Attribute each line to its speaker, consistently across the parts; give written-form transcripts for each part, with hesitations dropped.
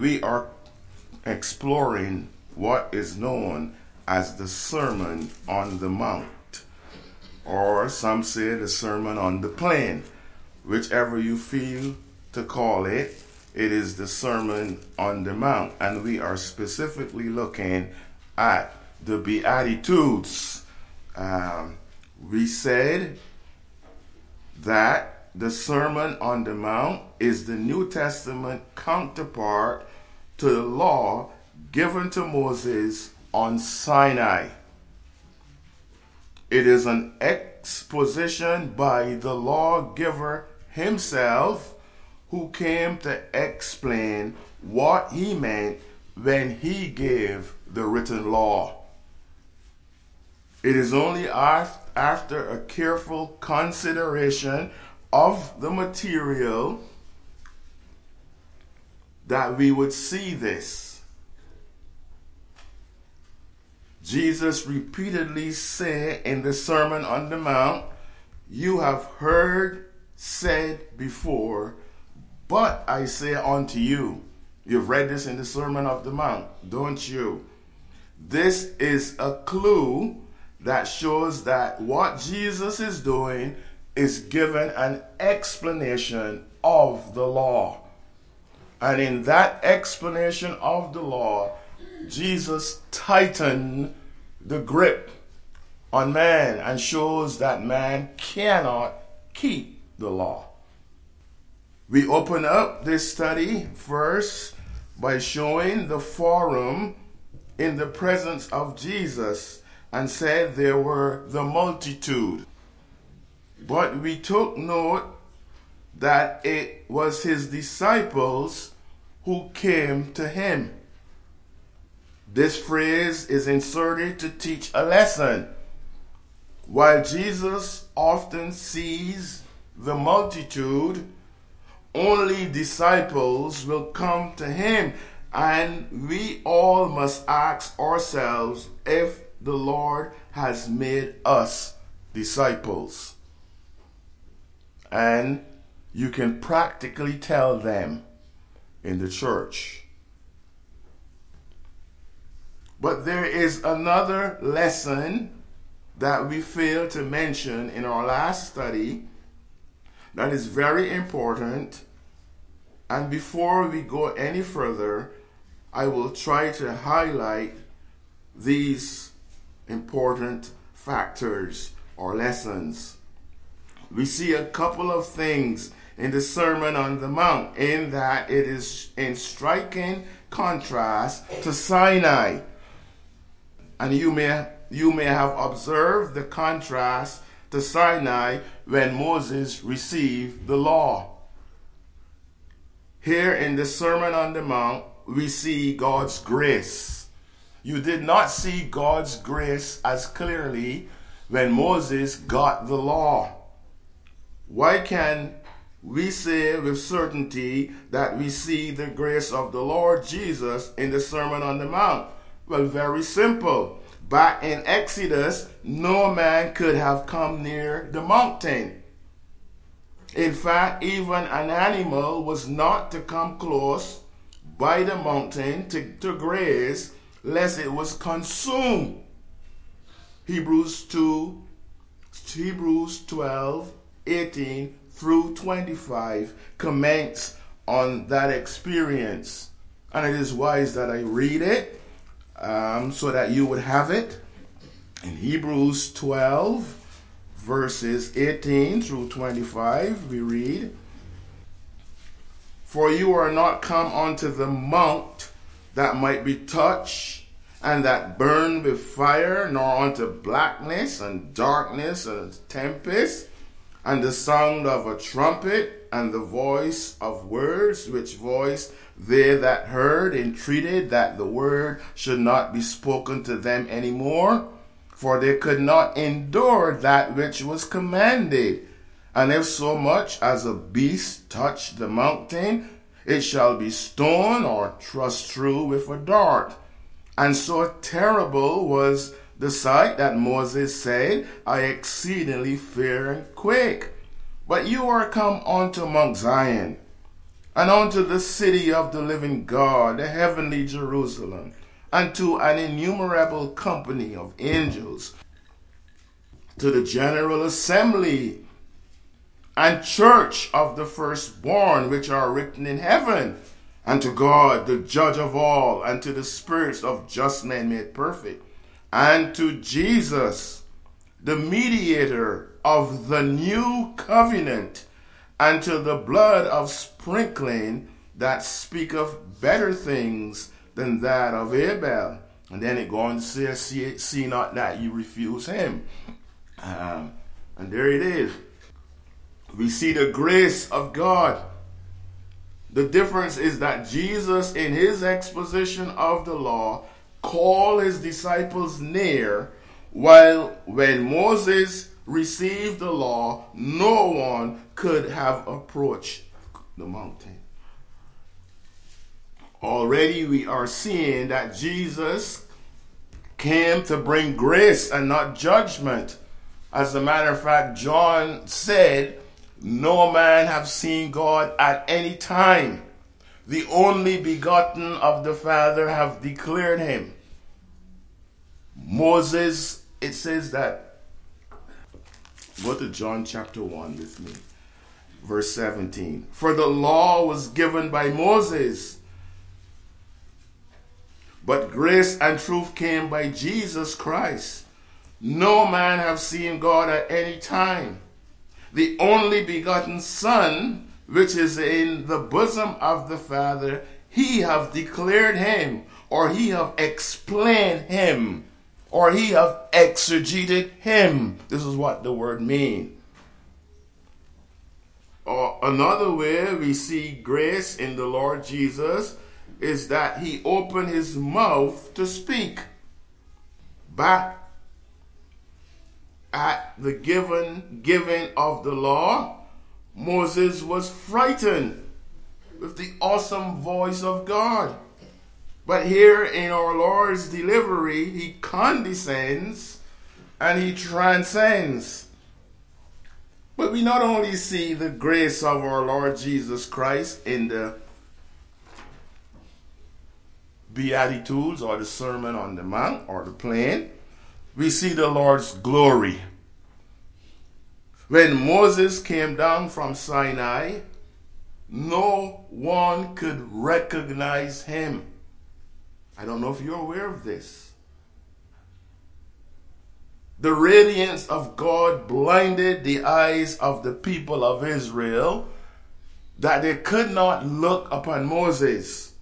Speaker 1: we are exploring what is known as the Sermon on the Mount, or some say the Sermon on the Plain. Whichever you feel to call it, it is the Sermon on the Mount. And we are specifically looking at the Beatitudes. We said that the Sermon on the Mount is the New Testament counterpart to the law given to Moses on Sinai. It is an exposition by the lawgiver himself, who came to explain what he meant when he gave the written law. It is only after a careful consideration of the material that we would see this. Jesus repeatedly said in the Sermon on the Mount, "You have heard said before, but I say unto you." You've read this in the Sermon on the Mount, don't you? This is a clue that shows that what Jesus is doing is giving an explanation of the law. And in that explanation of the law, Jesus tightened the grip on man and shows that man cannot keep the law. We open up this study first by showing the forum in the presence of Jesus, and said there were the multitude. But we took note that it was his disciples who came to him. This phrase is inserted to teach a lesson. While Jesus often sees the multitude, only disciples will come to him, and we all must ask ourselves if the Lord has made us disciples. And you can practically tell them in the church. But there is another lesson that we failed to mention in our last study that is very important. And before we go any further, I will try to highlight these important factors or lessons. We see a couple of things in the Sermon on the Mount, in that it is in striking contrast to Sinai. And you may have observed the contrast to Sinai when Moses received the law. Here in the Sermon on the Mount, we see God's grace. You did not see God's grace as clearly when Moses got the law. Why can we say with certainty that we see the grace of the Lord Jesus in the Sermon on the Mount? Well, very simple. Back in Exodus, no man could have come near the mountain. In fact, even an animal was not to come close by the mountain to graze, lest it was consumed. Hebrews 12:18 through 25 comments on that experience. And it is wise that I read it so that you would have it. In Hebrews 12, verses 18 through 25, we read, "For you are not come unto the mount that might be touched, and that burned with fire, nor unto blackness and darkness and tempest, and the sound of a trumpet, and the voice of words, which voice they that heard entreated that the word should not be spoken to them any more, for they could not endure that which was commanded. And if so much as a beast touch the mountain, it shall be stoned or thrust through with a dart. And so terrible was the sight that Moses said, I exceedingly fear and quake. But you are come unto Mount Zion, and unto the city of the living God, the heavenly Jerusalem, and to an innumerable company of angels, to the general assembly and church of the firstborn which are written in heaven, and to God, the judge of all, and to the spirits of just men made perfect, and to Jesus, the mediator of the new covenant, and to the blood of sprinkling that speaketh better things than that of Abel. And then it goes on to say, see not that you refuse him. And there it is. We see the grace of God. The difference is that Jesus, in his exposition of the law, called his disciples near, while when Moses received the law, no one could have approached the mountain. Already we are seeing that Jesus came to bring grace and not judgment. As a matter of fact, John said, no man have seen God at any time. The only begotten of the Father have declared him. Moses, it says that, go to John chapter 1 with me, verse 17. For the law was given by Moses, but grace and truth came by Jesus Christ. No man have seen God at any time. The only begotten Son, which is in the bosom of the Father, he have declared him, or he have explained him, or he have exegeted him. This is what the word means. Or another way we see grace in the Lord Jesus is that he opened his mouth to speak. Back at the giving of the law, Moses was frightened with the awesome voice of God. But here in our Lord's delivery, he condescends and he transcends. But we not only see the grace of our Lord Jesus Christ in the Beatitudes or the Sermon on the Mount or the plain, we see the Lord's glory. When Moses came down from Sinai, no one could recognize him. I don't know if you're aware of this. The radiance of God blinded the eyes of the people of Israel that they could not look upon Moses.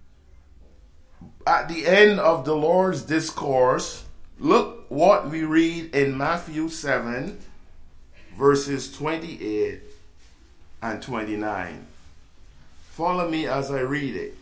Speaker 1: At the end of the Lord's discourse, look what we read in Matthew 7, verses 28 and 29. Follow me as I read it.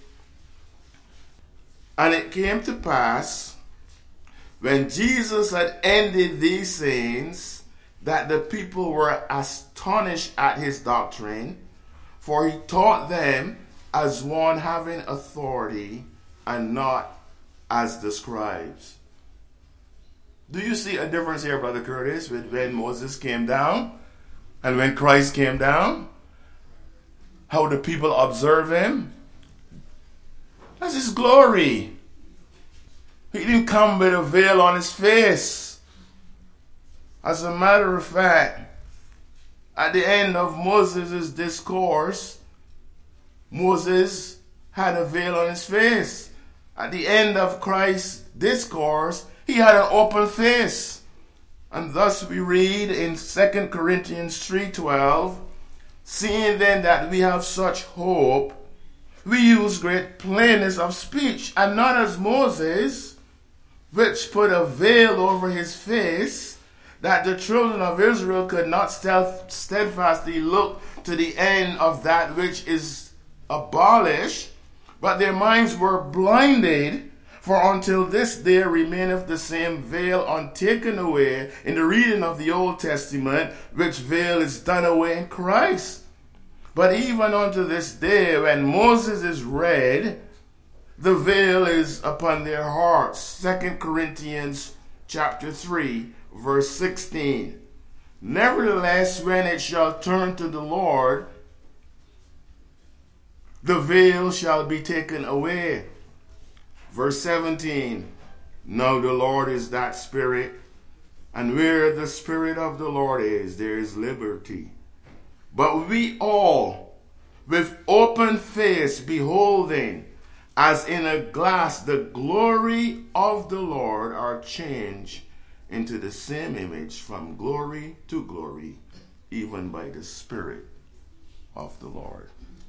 Speaker 1: And it came to pass, when Jesus had ended these sayings, that the people were astonished at his doctrine, for he taught them as one having authority, and not as the scribes. Do you see a difference here, Brother Curtis, with when Moses came down and when Christ came down? How the people observe him? That's his glory. He didn't come with a veil on his face. As a matter of fact, at the end of Moses' discourse, Moses had a veil on his face. At the end of Christ's discourse, he had an open face. And thus we read in 2 Corinthians 3:12, seeing then that we have such hope, we use great plainness of speech, and not as Moses, which put a veil over his face, that the children of Israel could not steadfastly look to the end of that which is abolished, but their minds were blinded. For until this day remaineth the same veil untaken away in the reading of the Old Testament, which veil is done away in Christ. But even unto this day, when Moses is read, the veil is upon their hearts. 2 Corinthians chapter 3, verse 16. Nevertheless, when it shall turn to the Lord, the veil shall be taken away. Verse 17, now the Lord is that Spirit, and where the Spirit of the Lord is, there is liberty. But we all, with open face, beholding, as in a glass, the glory of the Lord, are changed into the same image from glory to glory, even by the Spirit of the Lord.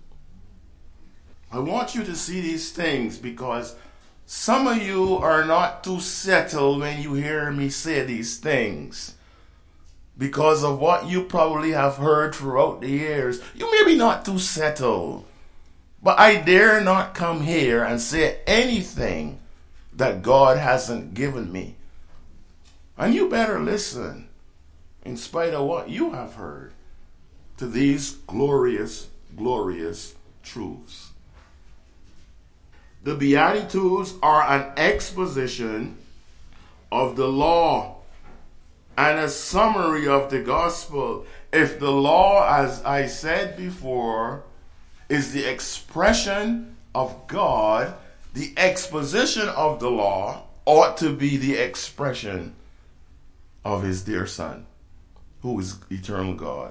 Speaker 1: I want you to see these things because some of you are not too settled when you hear me say these things. Because of what you probably have heard throughout the years, you may be not too settled. But I dare not come here and say anything that God hasn't given me. And you better listen, in spite of what you have heard, to these glorious, glorious truths. The Beatitudes are an exposition of the law and a summary of the gospel. If the law, as I said before, is the expression of God, the exposition of the law ought to be the expression of his dear Son, who is eternal God.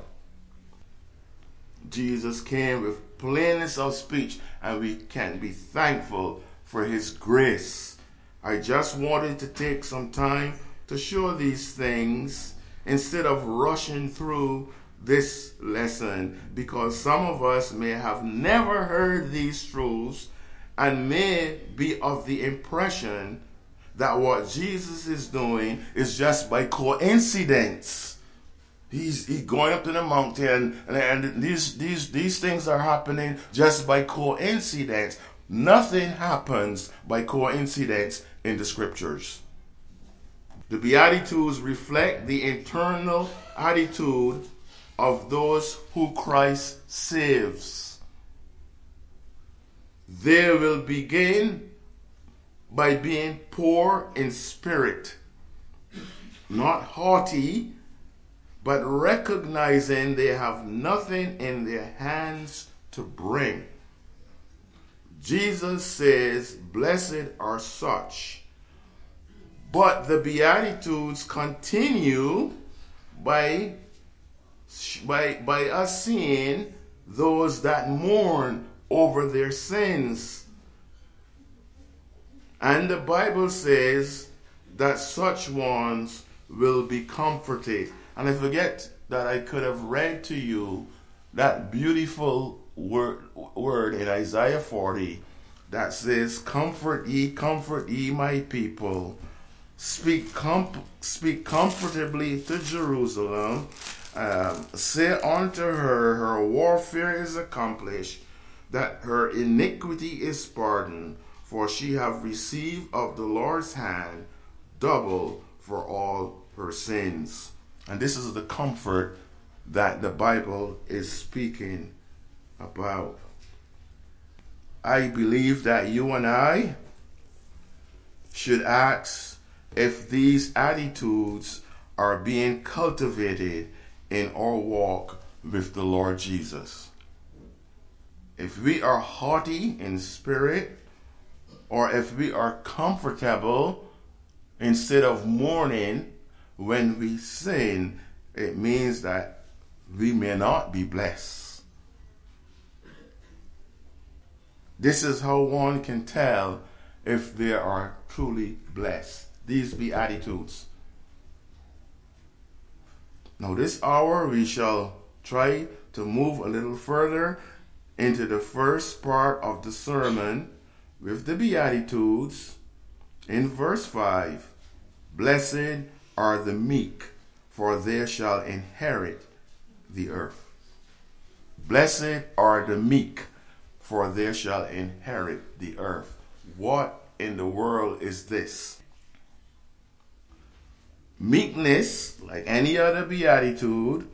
Speaker 1: Jesus came with plainness of speech, and we can be thankful for his grace. I just wanted to take some time to show these things instead of rushing through this lesson, because some of us may have never heard these truths and may be of the impression that what Jesus is doing is just by coincidence. He's going up to the mountain, and these things are happening just by coincidence. Nothing happens by coincidence in the scriptures. The Beatitudes reflect the internal attitude of those who Christ saves. They will begin by being poor in spirit, not haughty, but recognizing they have nothing in their hands to bring. Jesus says, blessed are such. But the Beatitudes continue by us seeing those that mourn over their sins. And the Bible says that such ones will be comforted. And I forget that I could have read to you that beautiful word in Isaiah 40 that says, comfort ye, my people. Speak comfortably to Jerusalem. Say unto her, her warfare is accomplished, that her iniquity is pardoned, for she have received of the Lord's hand double for all her sins. And this is the comfort that the Bible is speaking about. I believe that you and I should ask if these attitudes are being cultivated in our walk with the Lord Jesus. If we are haughty in spirit, or if we are comfortable instead of mourning when we sin, it means that we may not be blessed. This is how one can tell if they are truly blessed. These Beatitudes. Now this hour we shall try to move a little further into the first part of the sermon with the Beatitudes. In verse 5, blessed are the meek, for they shall inherit the earth. Blessed are the meek, for they shall inherit the earth. What in the world is this? Meekness, like any other beatitude,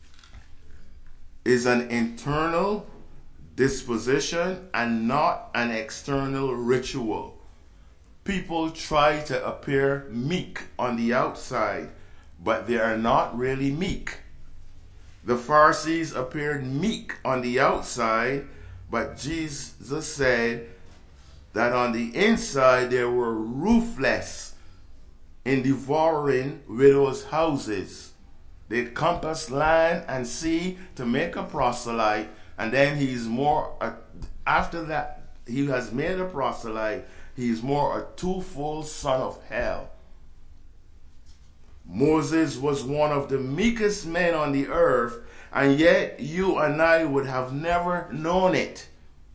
Speaker 1: is an internal disposition and not an external ritual. People try to appear meek on the outside, but they are not really meek. The Pharisees appeared meek on the outside, But Jesus said that on the inside they were ruthless in devouring widows' houses. They compass land and sea to make a proselyte, and then after that he has made a proselyte, he's more a twofold son of hell. Moses was one of the meekest men on the earth, and yet you and I would have never known it.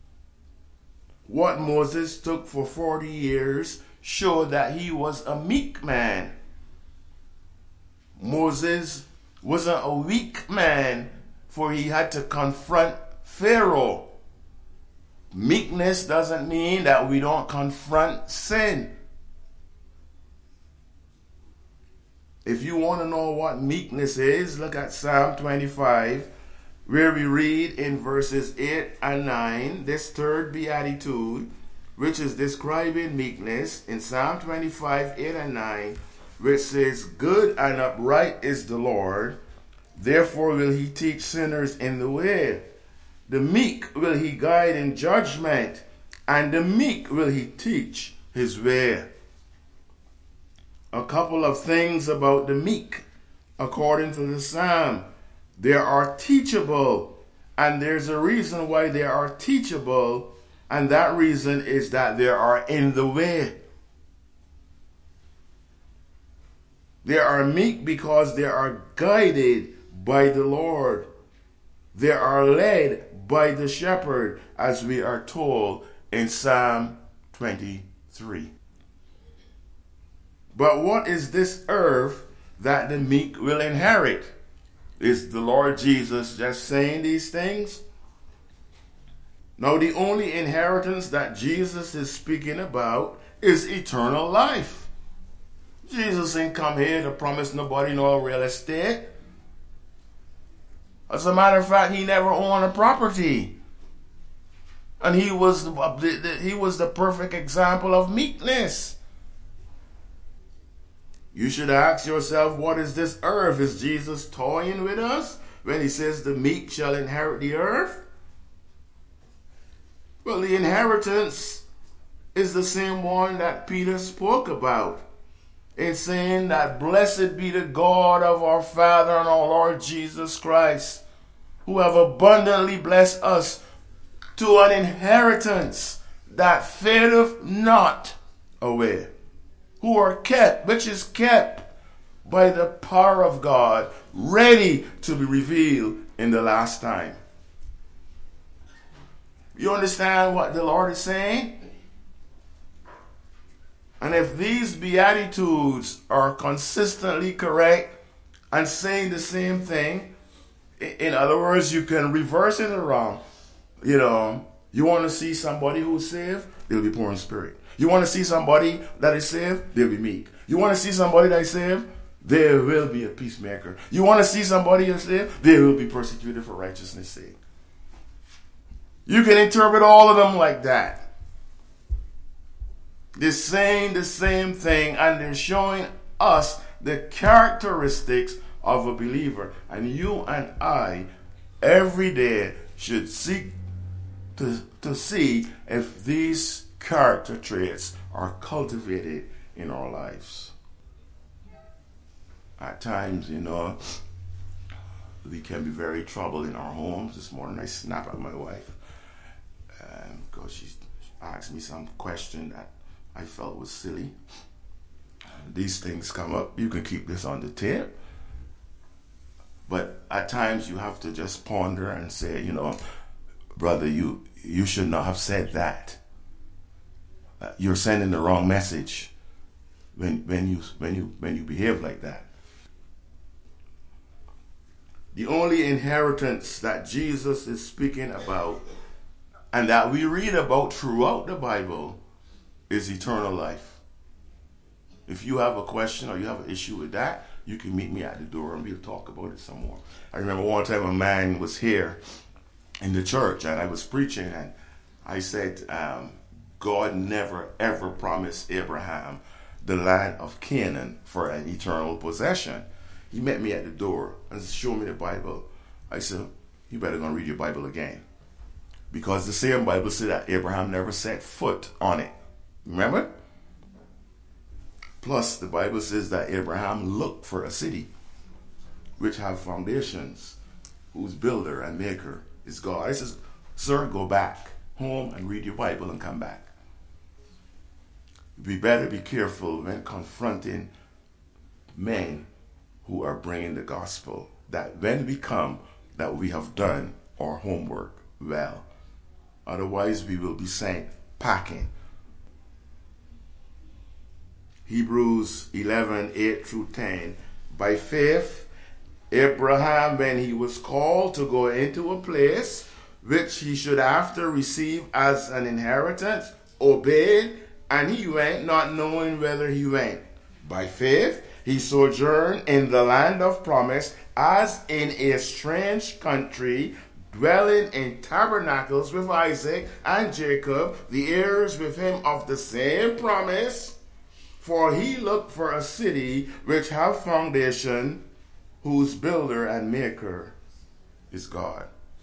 Speaker 1: What Moses took for 40 years showed that he was a meek man. Moses wasn't a weak man, for he had to confront Pharaoh. Meekness doesn't mean that we don't confront sin. If you want to know what meekness is, look at Psalm 25, where we read in verses 8 and 9, this third beatitude, which is describing meekness, in Psalm 25, 8 and 9, which says, "Good and upright is the Lord, therefore will he teach sinners in the way. The meek will he guide in judgment, and the meek will he teach his way." A couple of things about the meek, according to the Psalm. They are teachable, and there's a reason why they are teachable, and that reason is that they are in the way. They are meek because they are guided by the Lord. They are led by the shepherd, as we are told in Psalm 23. But what is this earth that the meek will inherit? Is the Lord Jesus just saying these things? No, the only inheritance that Jesus is speaking about is eternal life. Jesus ain't come here to promise nobody no real estate. As a matter of fact, he never owned a property. And he was the perfect example of meekness. You should ask yourself, what is this earth? Is Jesus toying with us when he says the meek shall inherit the earth? Well, the inheritance is the same one that Peter spoke about in saying that blessed be the God of our Father and our Lord Jesus Christ, who have abundantly blessed us to an inheritance that fadeth not away, who are kept, which is kept by the power of God, ready to be revealed in the last time. You understand what the Lord is saying? And if these beatitudes are consistently correct and saying the same thing, in other words, you can reverse it around. You want to see somebody who's saved, they'll be poor in spirit. You want to see somebody that is saved, they'll be meek. You want to see somebody that is saved, there will be a peacemaker. You want to see somebody that's saved, they will be persecuted for righteousness' sake. You can interpret all of them like that. They're saying the same thing, and they're showing us the characteristics of a believer. And you and I, every day, should seek to see if these character traits are cultivated in our lives. At times, we can be very troubled in our homes. This morning I snapped at my wife because she asked me some question that I felt was silly. These things come up. You can keep this on the tape. But at times you have to just ponder and say, brother, you should not have said that. You're sending the wrong message when you behave like that. The only inheritance that Jesus is speaking about and that we read about throughout the Bible is eternal life. If you have a question or you have an issue with that, you can meet me at the door and we'll talk about it some more. I remember one time a man was here in the church and I was preaching and I said, God never ever promised Abraham the land of Canaan for an eternal possession. He met me at the door and showed me the Bible. I said, you better go and read your Bible again. Because the same Bible said that Abraham never set foot on it. Remember? Plus, the Bible says that Abraham looked for a city which have foundations, whose builder and maker is God. I says, sir, go back home and read your Bible and come back. We better be careful when confronting men who are bringing the gospel, that when we come, that we have done our homework well. Otherwise, we will be sent packing. Hebrews 11, 8 through 10. By faith, Abraham, when he was called to go into a place which he should after receive as an inheritance, obeyed, and he went, not knowing whither he went. By faith, he sojourned in the land of promise, as in a strange country, dwelling in tabernacles with Isaac and Jacob, the heirs with him of the same promise. For he looked for a city which hath foundation, whose builder and maker is God.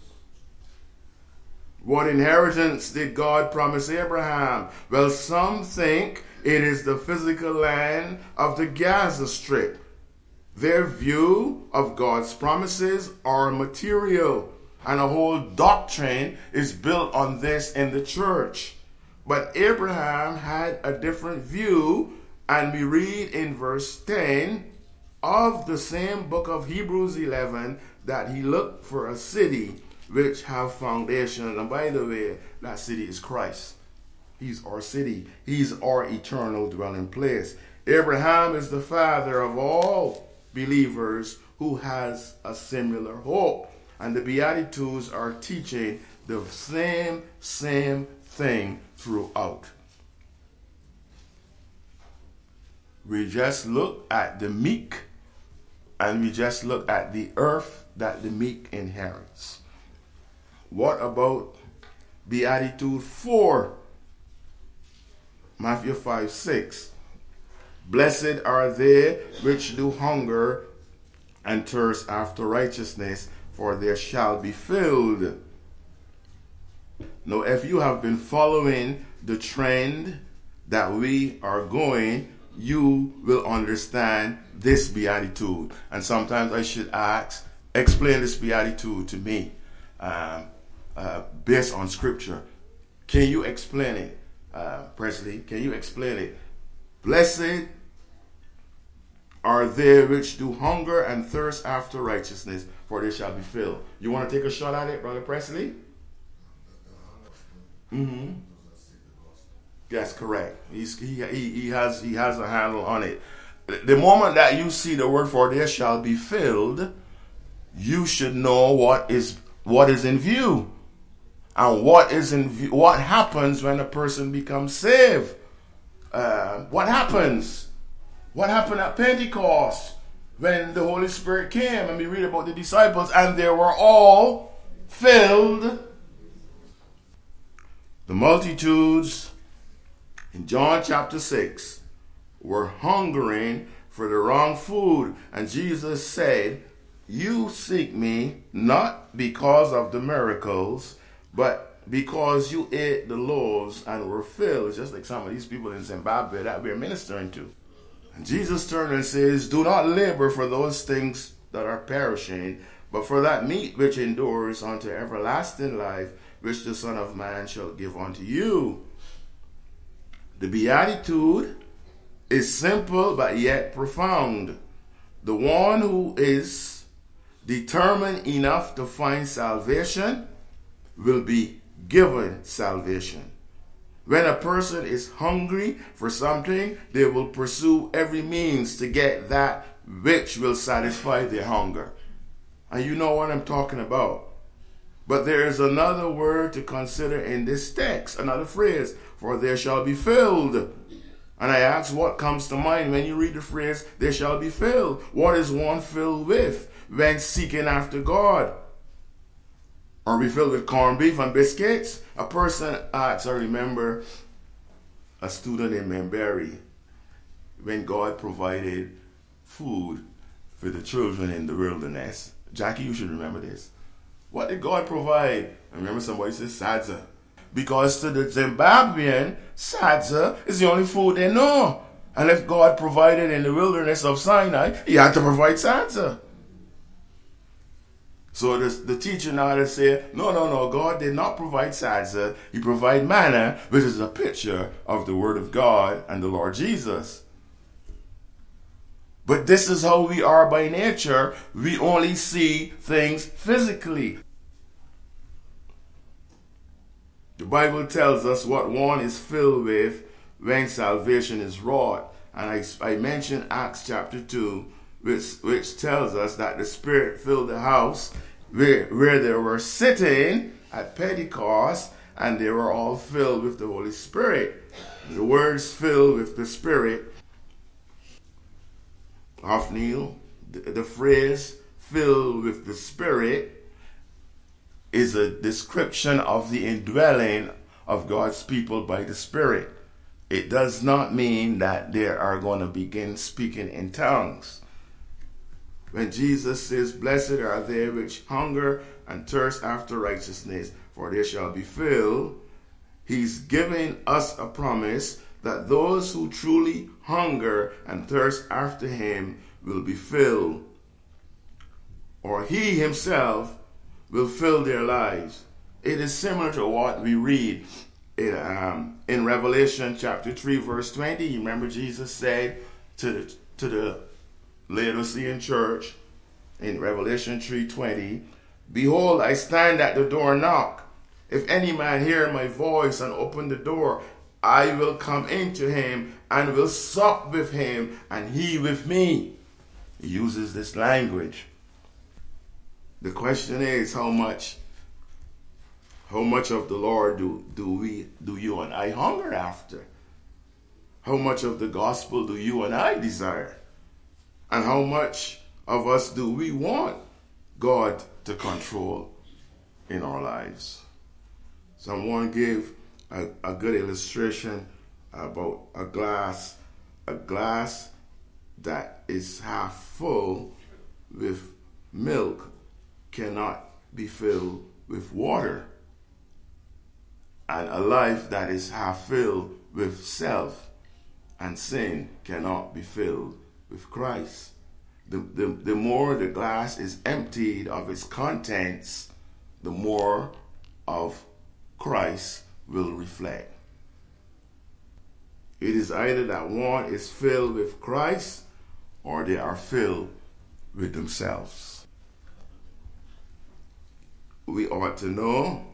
Speaker 1: What inheritance did God promise Abraham? Well, some think it is the physical land of the Gaza Strip. Their view of God's promises are material, and a whole doctrine is built on this in the church. But Abraham had a different view, and we read in verse 10 of the same book of Hebrews 11 that he looked for a city which have foundation. And by the way, that city is Christ. He's our city. He's our eternal dwelling place. Abraham is the father of all believers who has a similar hope. And the Beatitudes are teaching the same thing throughout. We just look at the meek, and we just look at the earth that the meek inherits. What about Beatitude 4? Matthew 5, 6. Blessed are they which do hunger and thirst after righteousness, for they shall be filled. Now, if you have been following the trend that we are going, you will understand this beatitude. And sometimes I should ask, explain this beatitude to me based on scripture. Can you explain it, Presley? Can you explain it? Blessed are they which do hunger and thirst after righteousness, for they shall be filled. You want to take a shot at it, Brother Presley? Mm-hmm. That's correct. He has a handle on it. The moment that you see the word "for they shall be filled," you should know what is in view, and what is in view. What happens when a person becomes saved? What happens? What happened at Pentecost when the Holy Spirit came, and we read about the disciples, and they were all filled. The multitudes in John chapter 6 were hungering for the wrong food. And Jesus said, you seek me not because of the miracles, but because you ate the loaves and were filled. It's just like some of these people in Zimbabwe that we're ministering to. And Jesus turned and says, do not labor for those things that are perishing, but for that meat which endures unto everlasting life, which the Son of Man shall give unto you. The beatitude is simple but yet profound. The one who is determined enough to find salvation will be given salvation. When a person is hungry for something, they will pursue every means to get that which will satisfy their hunger. And you know what I'm talking about. But there is another word to consider in this text, another phrase, for there shall be filled. And I ask, what comes to mind when you read the phrase, there shall be filled? What is one filled with when seeking after God? Are we filled with corned beef and biscuits? A person asks, I remember a student in Memberry, when God provided food for the children in the wilderness. Jackie, you should remember this. What did God provide? I remember somebody said sadza. Because to the Zimbabwean, sadza is the only food they know. And if God provided in the wilderness of Sinai, he had to provide sadza. So the teacher now had to say, no, God did not provide sadza. He provided manna, which is a picture of the Word of God and the Lord Jesus. But this is how we are by nature. We only see things physically. The Bible tells us what one is filled with when salvation is wrought. And I mentioned Acts chapter 2, which tells us that the Spirit filled the house where they were sitting at Pentecost, and they were all filled with the Holy Spirit. The words filled with the Spirit, Othniel, the phrase filled with the Spirit, is a description of the indwelling of God's people by the Spirit. It does not mean that they are going to begin speaking in tongues. When Jesus says, "Blessed are they which hunger and thirst after righteousness, for they shall be filled," he's giving us a promise that those who truly hunger and thirst after him will be filled, or he himself will fill their lives. It is similar to what we read in Revelation chapter 3 verse 20. You remember Jesus said to the Laodicean church in Revelation 3:20, "Behold, I stand at the door and knock. If any man hear my voice and open the door, I will come into him and will sup with him and he with me." He uses this language. The question is, how much of the Lord do you and I hunger after? How much of the gospel do you and I desire? And how much of us do we want God to control in our lives? Someone gave a good illustration about a glass that is half full with milk cannot be filled with water. And a life that is half filled with self and sin cannot be filled with Christ. The more the glass is emptied of its contents, the more of Christ will reflect. It is either that one is filled with Christ or they are filled with themselves. We ought to know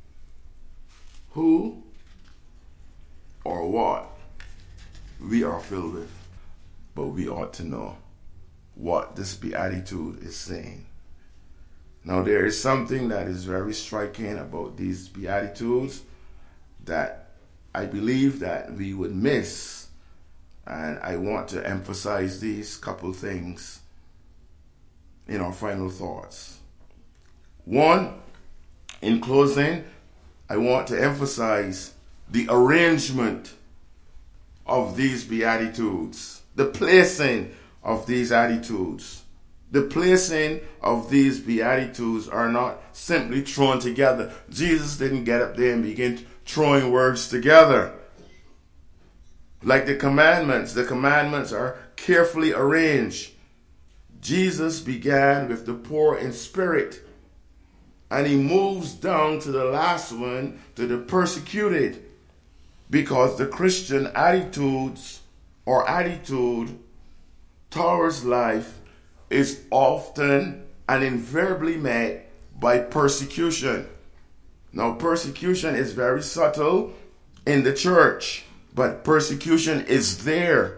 Speaker 1: who or what we are filled with, but we ought to know what this beatitude is saying. Now, there is something that is very striking about these beatitudes that I believe that we would miss, and I want to emphasize these couple things in our final thoughts. One, in closing, I want to emphasize the arrangement of these beatitudes, the placing of these attitudes. The placing of these beatitudes are not simply thrown together. Jesus didn't get up there and begin throwing words together. Like the commandments are carefully arranged. Jesus began with the poor in spirit, and he moves down to the last one, to the persecuted, because the Christian attitude towards life is often and invariably met by persecution. Now, persecution is very subtle in the church, but persecution is there.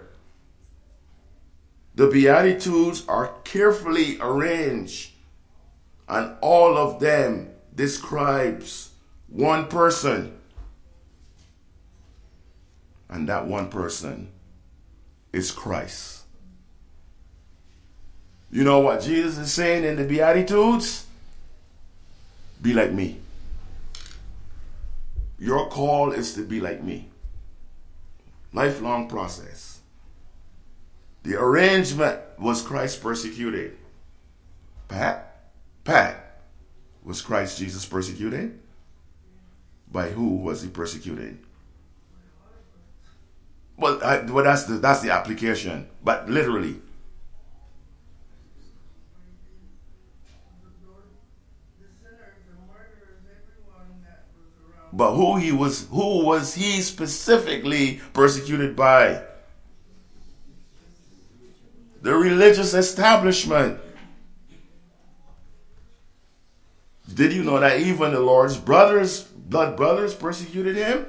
Speaker 1: The Beatitudes are carefully arranged, and all of them describes one person. And that one person is Christ. You know what Jesus is saying in the Beatitudes? Be like me. Your call is to be like me. Lifelong process. The arrangement was Christ persecuted. Pat, Was Christ Jesus persecuted? By who was he persecuted? Well, that's the application. But literally, but who was he specifically persecuted by? The religious establishment. Did you know that even the Lord's blood brothers persecuted him?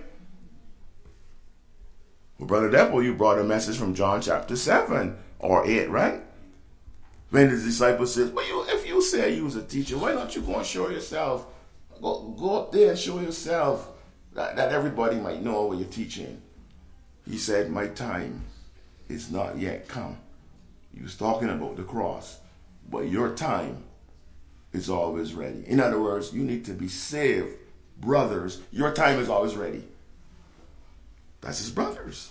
Speaker 1: Well, Brother Deppel, you brought a message from John chapter 7 or 8, right? When the disciple says, well, if you say you was a teacher, why don't you go and show yourself? Go up there and show yourself that everybody might know what you're teaching. He said, my time is not yet come. He was talking about the cross. But your time is always ready. In other words, you need to be saved, brothers. Your time is always ready. That's his brothers.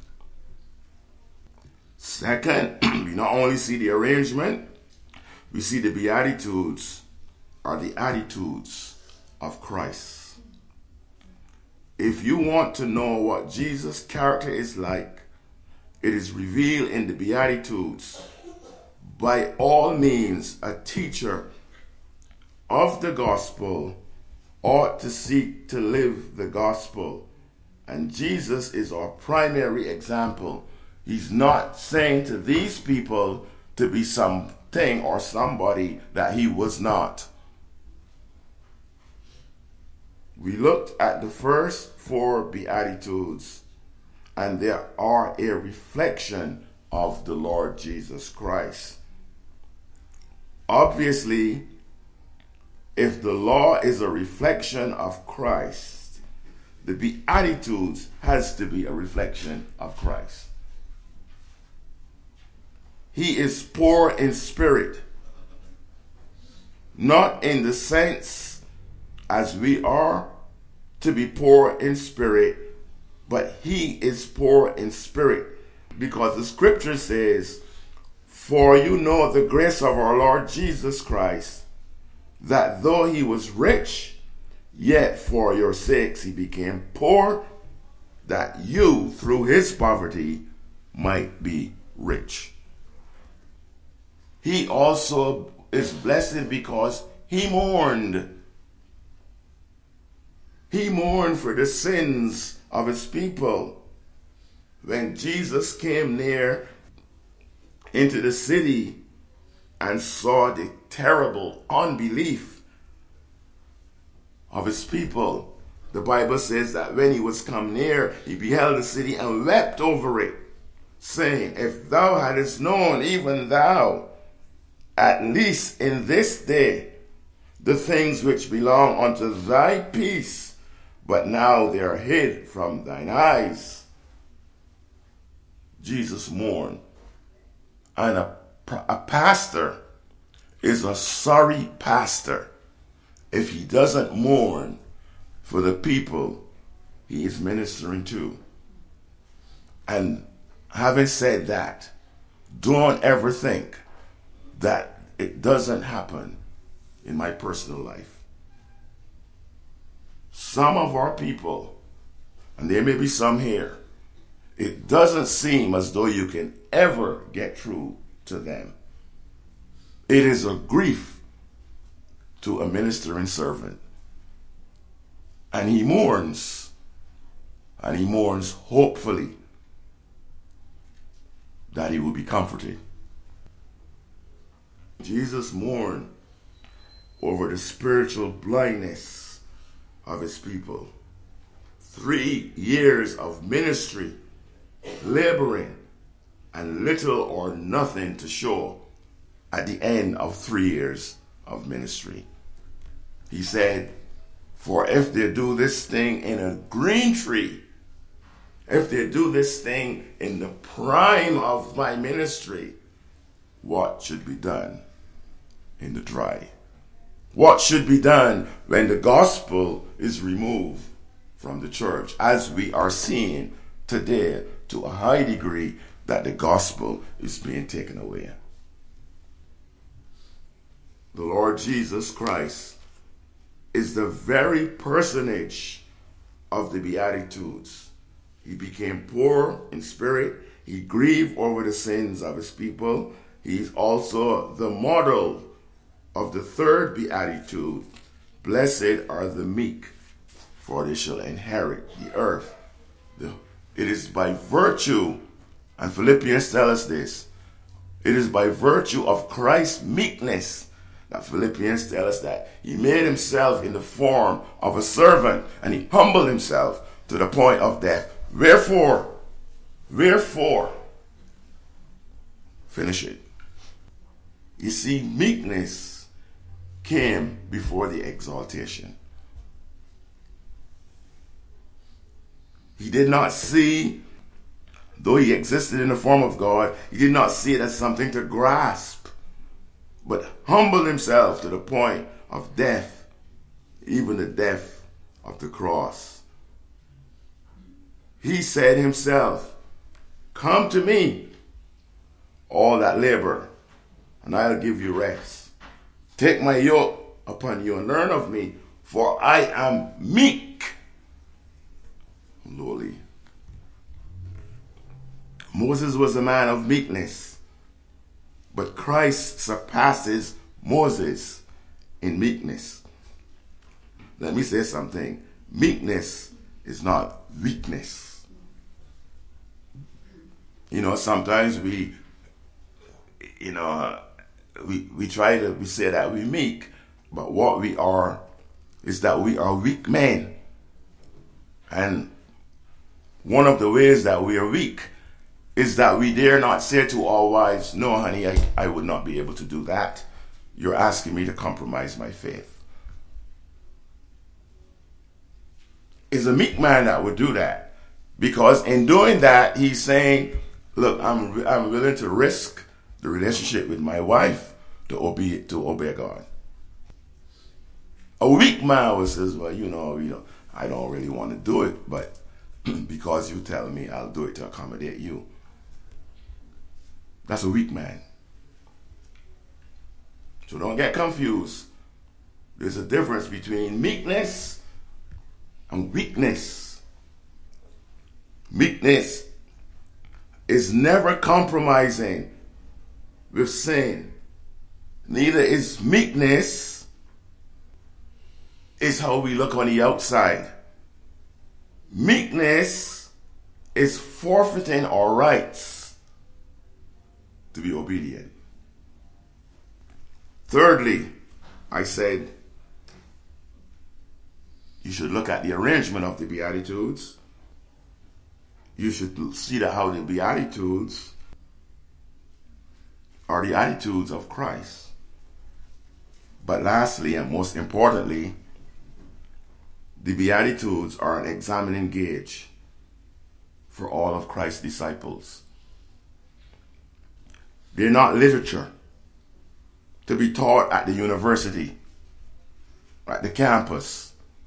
Speaker 1: Second, we not only see the arrangement, we see the Beatitudes are the attitudes of Christ. If you want to know what Jesus' character is like, it is revealed in the Beatitudes. By all means, a teacher of the gospel ought to seek to live the gospel. And Jesus is our primary example. He's not saying to these people to be something or somebody that he was not. We looked at the first 4 Beatitudes, and they are a reflection of the Lord Jesus Christ. Obviously, if the law is a reflection of Christ, the Beatitudes has to be a reflection of Christ. He is poor in spirit, not in the sense as we are to be poor in spirit, but he is poor in spirit, because the scripture says, for you know the grace of our Lord Jesus Christ, that though he was rich, yet for your sakes he became poor, that you through his poverty might be rich. He also is blessed because he mourned. He mourned for the sins of his people. When Jesus came near into the city and saw the terrible unbelief of his people, the Bible says that when he was come near, he beheld the city and wept over it, saying, if thou hadst known, even thou, at least in this day, the things which belong unto thy peace, but now they are hid from thine eyes. Jesus mourned. And a pastor is a sorry pastor if he doesn't mourn for the people he is ministering to. And having said that, don't ever think that it doesn't happen in my personal life. Some of our people, and there may be some here, it doesn't seem as though you can ever get through to them. It is a grief to a ministering servant. And he mourns hopefully that he will be comforted. Jesus mourned over the spiritual blindness of his people. 3 years of ministry, laboring, and little or nothing to show at the end of 3 years of ministry. He said, for if they do this thing in a green tree, if they do this thing in the prime of my ministry, what should be done in the dry? What should be done when the gospel is removed from the church, as we are seeing today to a high degree that the gospel is being taken away? The Lord Jesus Christ is the very personage of the Beatitudes. He became poor in spirit. He grieved over the sins of his people. He's also the model of the third Beatitude. Blessed are the meek, for they shall inherit the earth. It is by virtue, and Philippians tells us this, it is by virtue of Christ's meekness that Philippians tells us that he made himself in the form of a servant, and he humbled himself to the point of death. Wherefore, finish it. You see, meekness came before the exaltation. He did not see, though he existed in the form of God, he did not see it as something to grasp, but humbled himself to the point of death, even the death of the cross. He said himself, "Come to me, all that labor, and I'll give you rest. Take my yoke upon you and learn of me, for I am meek, lowly." Moses was a man of meekness, but Christ surpasses Moses in meekness. Let me say something. Meekness is not weakness. Sometimes we say that we're meek, but what we are is that we are weak men. And one of the ways that we are weak is that we dare not say to our wives, "No, honey, I would not be able to do that. You're asking me to compromise my faith." It's a meek man that would do that, because in doing that, he's saying, "Look, I'm willing to risk the relationship with my wife to obey God." A weak man says, "Well, I don't really want to do it, but because you tell me, I'll do it to accommodate you." That's a weak man. So don't get confused. There's a difference between meekness and weakness. Meekness is never compromising with sin. Neither is meekness is how we look on the outside. Meekness is forfeiting our rights to be obedient. Thirdly, I said you should look at the arrangement of the Beatitudes. You should see that how the Beatitudes are the attitudes of Christ. But lastly, and most importantly, the Beatitudes are an examining gauge for all of Christ's disciples. They're not literature to be taught at the university, at the campus.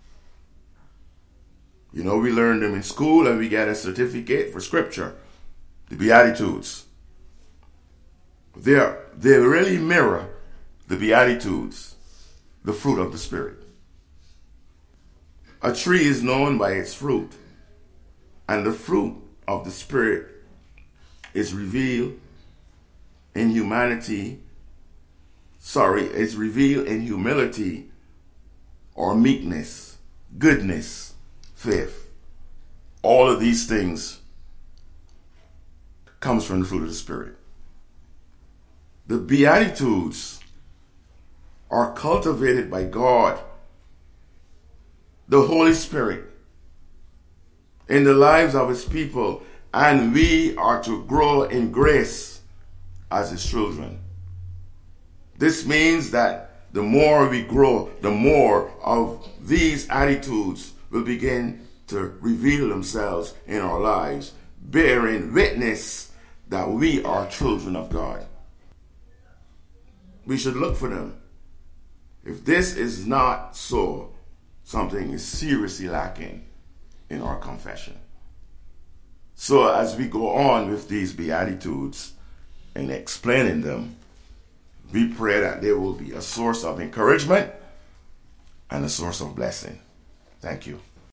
Speaker 1: We learn them in school and we get a certificate for scripture. The Beatitudes. They really mirror the Beatitudes, the fruit of the Spirit. A tree is known by its fruit, and the fruit of the Spirit is revealed in humility or meekness, goodness, faith. All of these things comes from the fruit of the Spirit. The Beatitudes are cultivated by God, the Holy Spirit, in the lives of His people, and we are to grow in grace as His children. This means that the more we grow, the more of these attitudes will begin to reveal themselves in our lives, bearing witness that we are children of God. We should look for them. If this is not so, something is seriously lacking in our confession. So as we go on with these Beatitudes and explaining them, we pray that they will be a source of encouragement and a source of blessing. Thank you.